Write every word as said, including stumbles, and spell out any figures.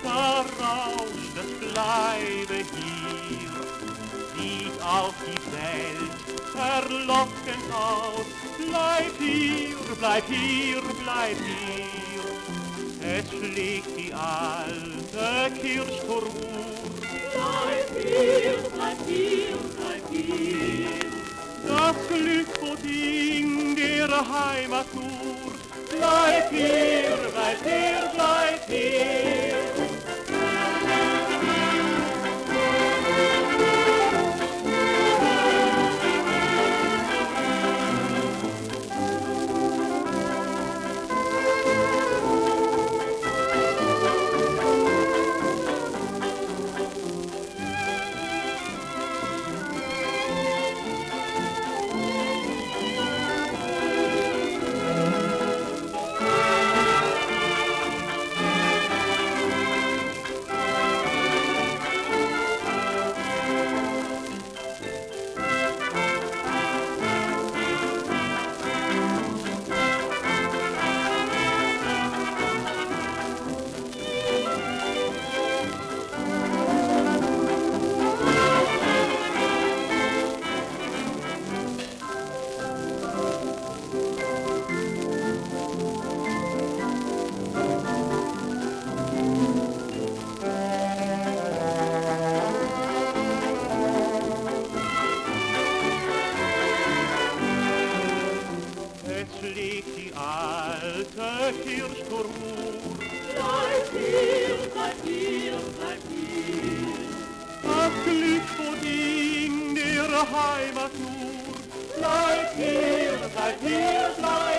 da rauscht es, bleibe hier. Sieht auf die Welt verlockend aus, bleib hier, bleib hier, bleib hier. Es schlägt die alte Kirchturmuhr. Bleib hier, bleib hier, bleib hier. Das Glück wohnt in der Heimat nur. Bleib hier, bleib hier, bleib hier. Schlägt die alte Kirchturmuhr. Bleib hier, bleib hier, bleib hier. Das Glück wohnt in der Heimat nur. Bleib hier, bleib hier, bleib